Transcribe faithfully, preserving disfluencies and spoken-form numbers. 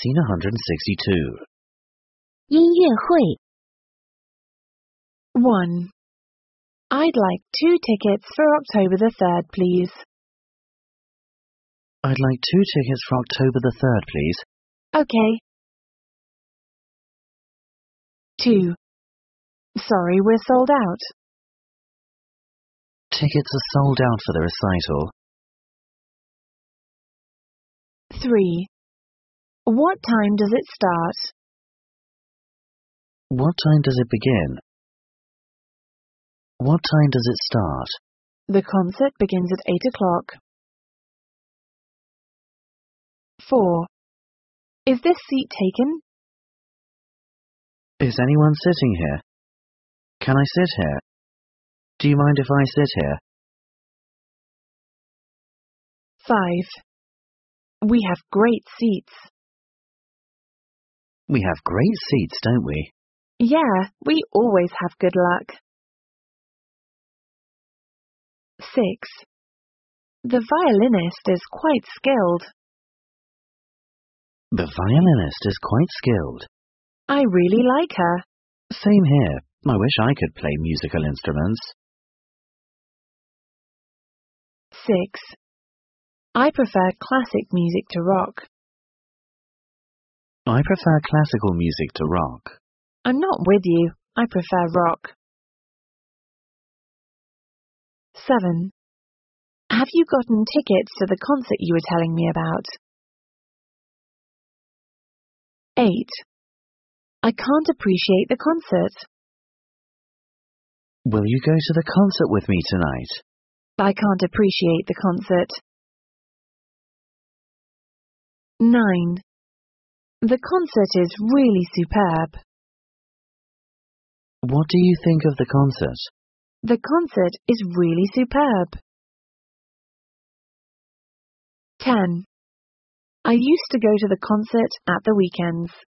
Scene one hundred sixty-two. 音乐会 one. I'd like two tickets for October the third, please. I'd like two tickets for October the third, please. Okay. two. Sorry, we're sold out. Tickets are sold out for the recital. three. What time does it start? What time does it begin? What time does it start? The concert begins at eight o'clock. four. Is this seat taken? Is anyone sitting here? Can I sit here? Do you mind if I sit here? five. We have great seats. We have great seats, don't we? Yeah, we always have good luck. six. The violinist is quite skilled. The violinist is quite skilled. I really like her. Same here. I wish I could play musical instruments. six. I prefer classic music to rock. I prefer classical music to rock. I'm not with you. I prefer rock. seven. Have you gotten tickets to the concert you were telling me about? eight. I can't appreciate the concert. Will you go to the concert with me tonight? I can't appreciate the concert. nine. The concert is really superb. What do you think of the concert? The concert is really superb. ten. I used to go to the concert at the weekends.